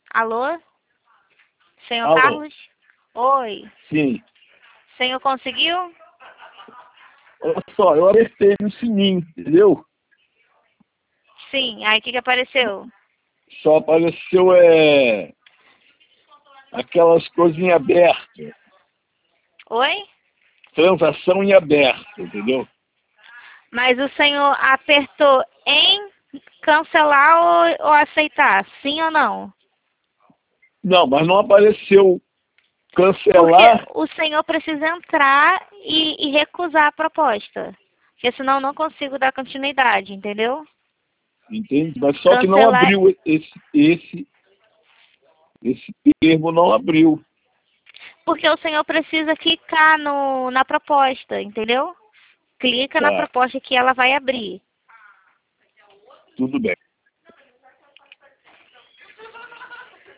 Alô? Senhor Alô? Carlos? Oi. Sim. Senhor conseguiu? Olha só, eu apertei no sininho, entendeu? Sim. Aí o que apareceu? Só apareceu aquelas coisas em aberto. Oi? Transação em aberto, entendeu? Mas o senhor apertou em cancelar ou aceitar? Sim ou não? Não, mas não apareceu Porque cancelar. o senhor precisa entrar e recusar a proposta. Porque senão eu não consigo dar continuidade, entendeu? Entende? Mas só que não Cancelar. abriu esse termo, não abriu. Porque o senhor precisa clicar na proposta, entendeu? Clica na Tá, proposta que ela vai abrir. tudo bem.